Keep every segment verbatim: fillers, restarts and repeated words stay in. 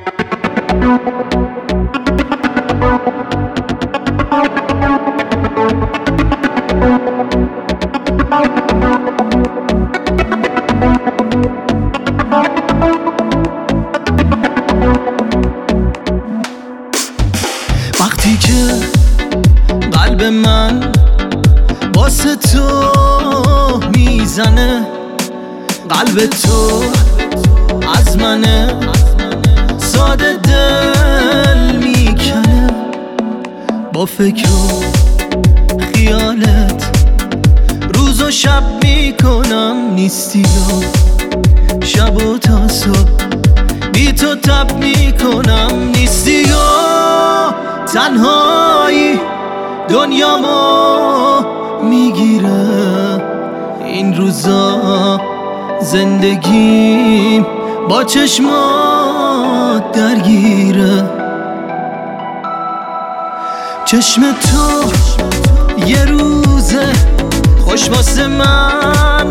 وقتی که قلب من واسه تو میزنه، قلب تو از منه ساده دل میکنه، با فکر و خیالت روز و شب میکنم، نیستی و شب و تا صبح بی تو تب میکنم، نیستی و تنهایی دنیامو میگیره، این روزا زندگیم با چشمات درگیره، چشم تو یه روزه خوش واسه من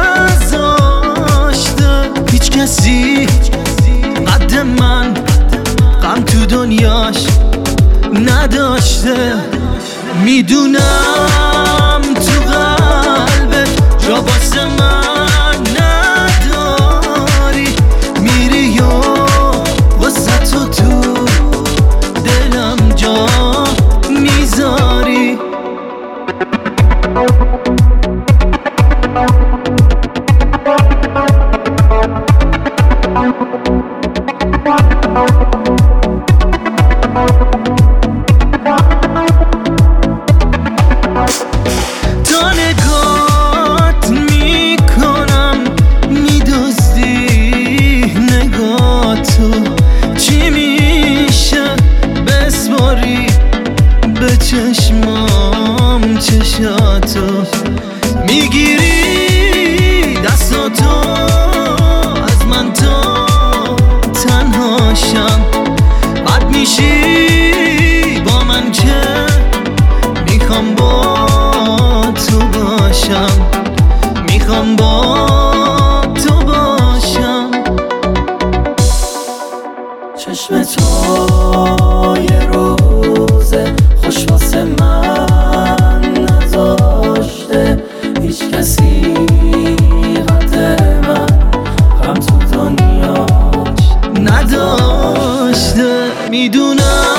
نذاشته، هیچ کسی قد من غم تو دنیاش نداشته، میدونم تو قلبت جا واسه من نداری، میری و واسه تو تو دلم جا میذاری. تا نگات میکنم میدزدی نگاتو، چی میشه بسپاری به چشمام چشاتو، میگیری دستاتو از من تا تنهاشم، بد میشی با من که میخوام با تو باشم، میخوام با تو باشم. چشم تو یه روزه خوش واسه من نذاشته، هیچ کسی قد من غم تو دنیاش نداشته، میدونم